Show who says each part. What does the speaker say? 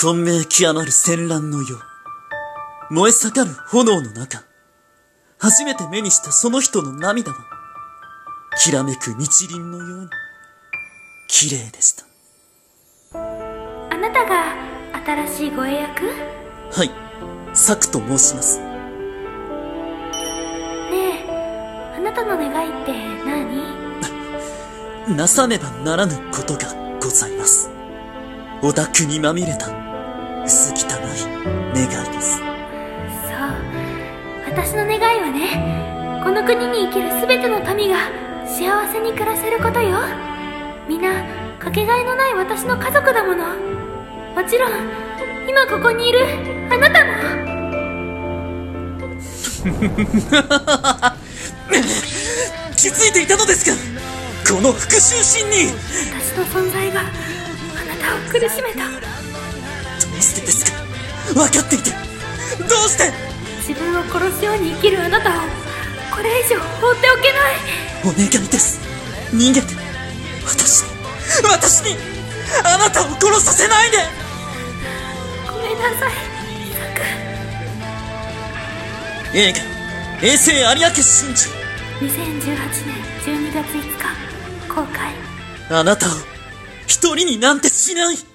Speaker 1: 混迷極まる戦乱の世。燃え盛る炎の中、初めて目にしたその人の涙は、きらめく日輪のように、綺麗でした。
Speaker 2: あなたが新しい護衛役？
Speaker 1: はい、サクと申します。ね
Speaker 2: え、あなたの願いって何？
Speaker 1: なさねばならぬことがございます。オタクにまみれた薄汚い願いです。
Speaker 2: そう、私の願いはね、この国に生きるすべての民が幸せに暮らせることよ。みんなかけがえのない私の家族だもの。もちろん今ここにいるあなたも。
Speaker 1: 気づいていたのですか、この復讐心に。
Speaker 2: 私の存在があなたを苦しめた。
Speaker 1: どうしてですか、分かっていてどうして。
Speaker 2: 自分を殺すように生きるあなたをこれ以上放っておけない。
Speaker 1: お願いです、逃げて。私にあなたを殺させないで。
Speaker 2: ごめんなさい、サク。
Speaker 1: 映画「衛星有明真珠」
Speaker 2: 2018年12月5日公開。
Speaker 1: あなたを一人になんてしない。